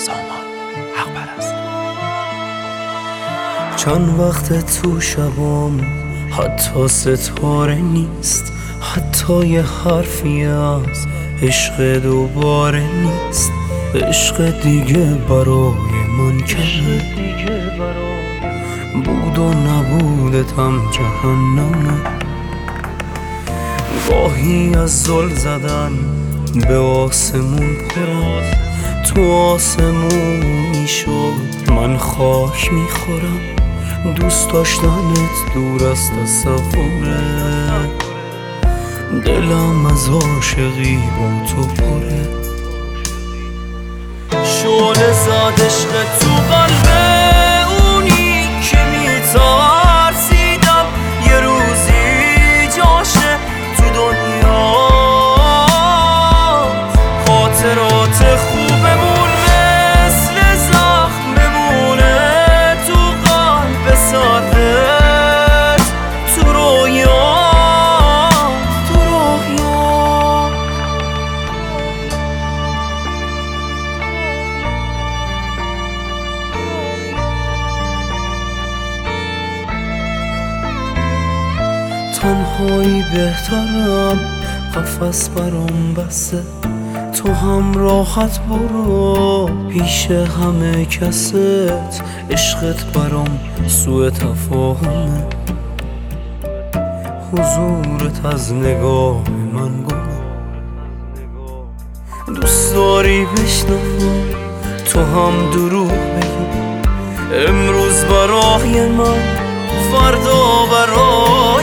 سامان حق پرست. چند وقت تو شبام حتی ستاره نیست، حتی یه حرفی از عشق دوباره نیست. عشق دیگه برای من کمه، بود و نبودتم جهنمه. گاهی از زل زدن به آسمون پرم، تو آسمونی شد من خاک میخورم. دوست داشتنت دور از تصوره، دلم از عاشقی با تو پره. شعله زد عشق تو قلب اونی که میترسیدم یه روزی جاشه تو دنیا. خاطرات خوبمون مثل زخم بمونه تو قلب سردت، تو رویا تو رویا. تنهایی بهترم، قفس برام بسته، تو هم راحت برو پیش همه کست. عشقت برام سوء تفاهمه، حضورت از نگاه من گمه. دوست داری بشنوم تو هم دروغ بگی، امروز برای من فردا برای